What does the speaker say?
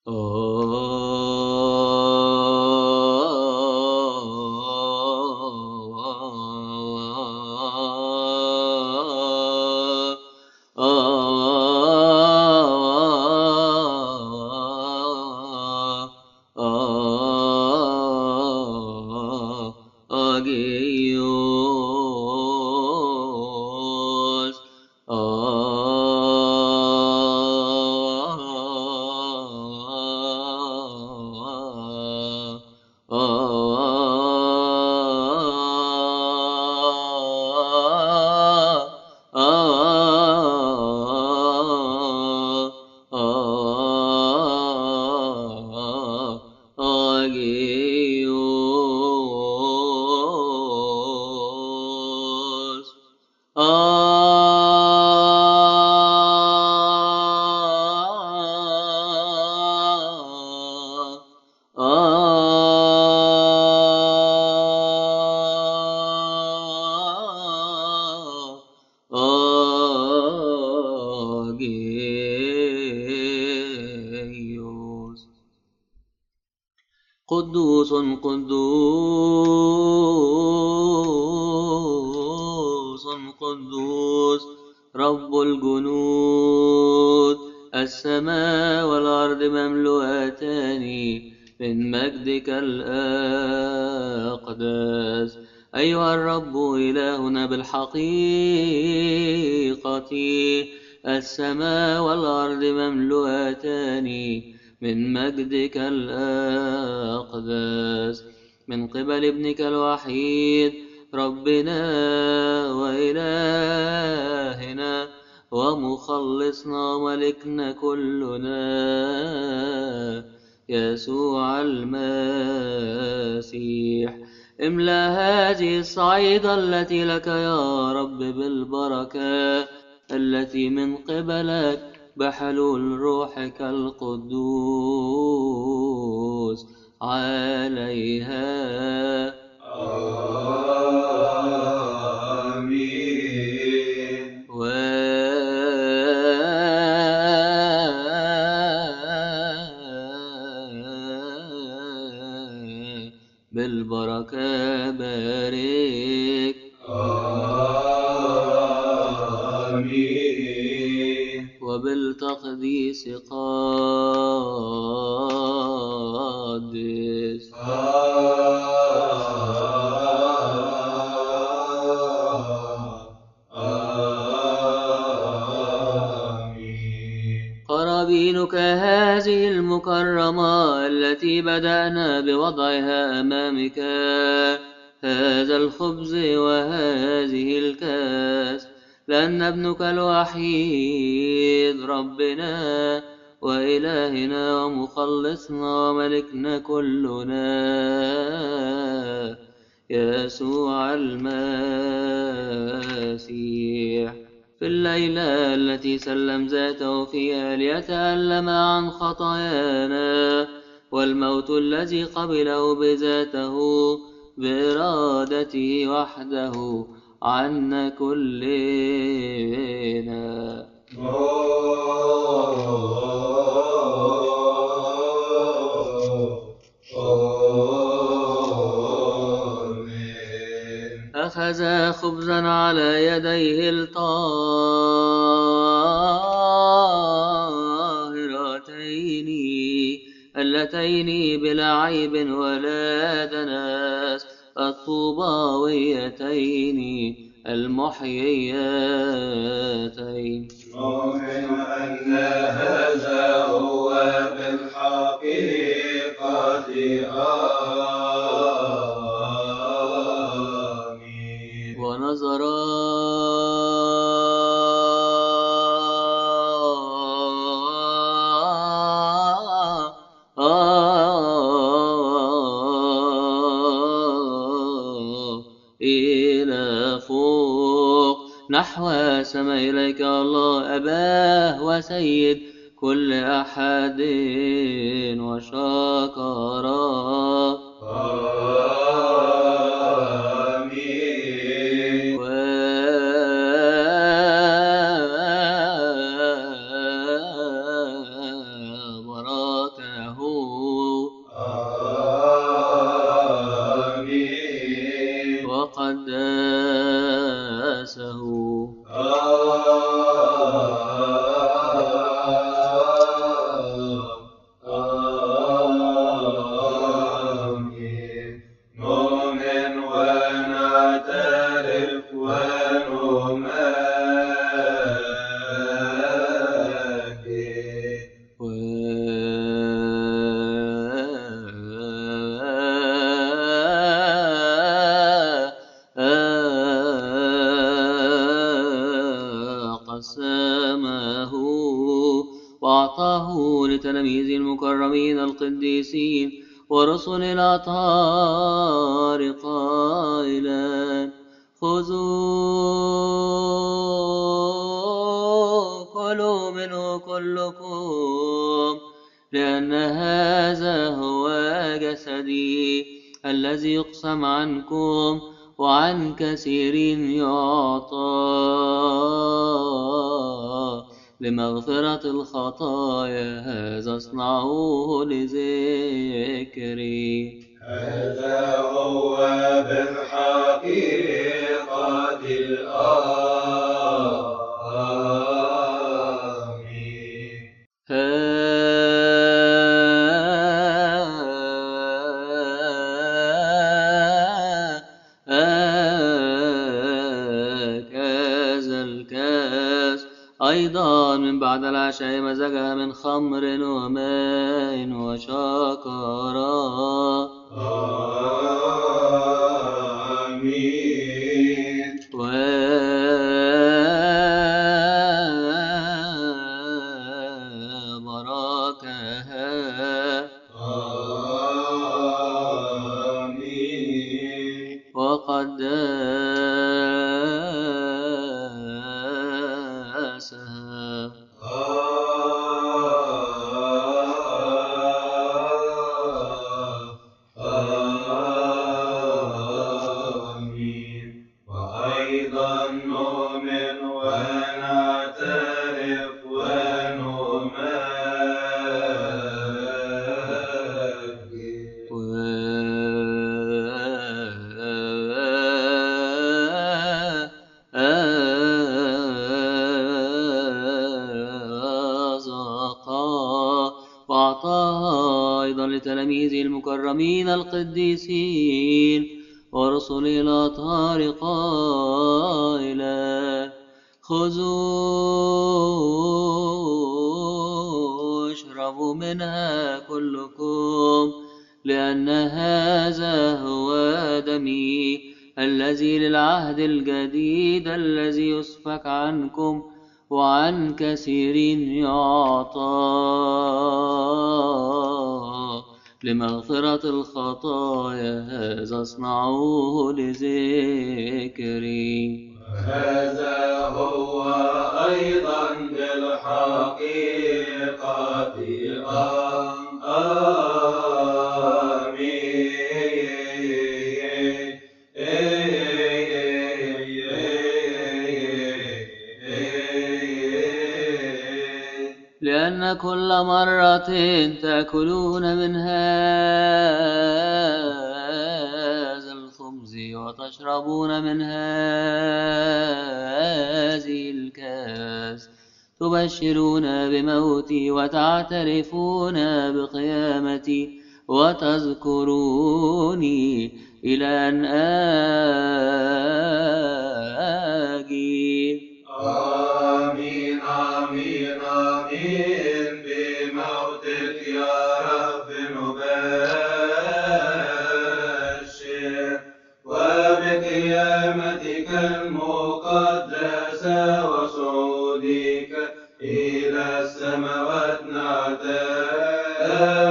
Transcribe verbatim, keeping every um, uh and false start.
قدوس قدوس قدوس رب الجنود، السماء والأرض مملوءتان من مجدك الأقدس. أيها الرب إلهنا بالحقيقة، السماء والأرض مملوءتان من مجدك الأقدس، من قبل ابنك الوحيد ربنا وإلهنا ومخلصنا وملكنا كلنا يسوع المسيح. املأ هذه الصعيدة التي لك يا رب بالبركة التي من قبلك بحلول روحك القدوس عليها. آمين. بالبركة بارك. آمين. وبالتقديس قدس. قرابينك هذه المكرمة التي بدأنا بوضعها أمامك، هذا الخبز وهذه الكاس، لأن ابنك الوحيد ربنا وإلهنا ومخلصنا وملكنا كلنا يسوع المسيح، في الليلة التي سلم ذاته فيها ليتألم عن خطايانا، والموت الذي قبله بذاته بإرادته وحده عنا كلنا. أخذ خبزا على يديه الطاهرتين اللتين بلا عيب ولا دنس، الطوباويتين المحييتين. نؤمن أن هذا هو بالحقيقة. آمين. ونظر إلى فوق نحو سماء إليك الله أباه وسيد كل أحد وشكره. آمين. وبارك لتلاميذ المكرمين القديسين ورسل الأطهار قائلا: خذوا كلوا منه كلكم، لأن هذا هو جسدي الذي يقسم عنكم وعن كثير يعطى لمغفرة الخطايا، هذا اصنعوه لذكري. هذا هو بالحقيقة آمين. هكذا الكاس أيضا من بعد العشاء مزجها من خمر وماء وشكرا. آمين. وبركها. آمين. وقداسها. آمين. وأيضا نؤمن ونعترف ونمجد وأعطاها أيضا لتلاميذ المكرمين القديسين ورسل الأطهار قائلا: خذوا اشربوا منها كلكم، لأن هذا هو دمي الذي للعهد الجديد الذي يسفك عنكم وعن كثير يعطى لمغفرة الخطايا، هذا اصنعوه لذكري. هذا هو أيضا بالحقيقة آمين. لأن كل مرة تأكلون من هذا الخبز وتشربون من هذه الكاس تبشرون بموتي وتعترفون بقيامتي وتذكروني إلى أن آجي. آمين آمين آمين. بموتك يا رب نبشر وبقيامتك المقدسة وصعودك إلى السماوات نعترف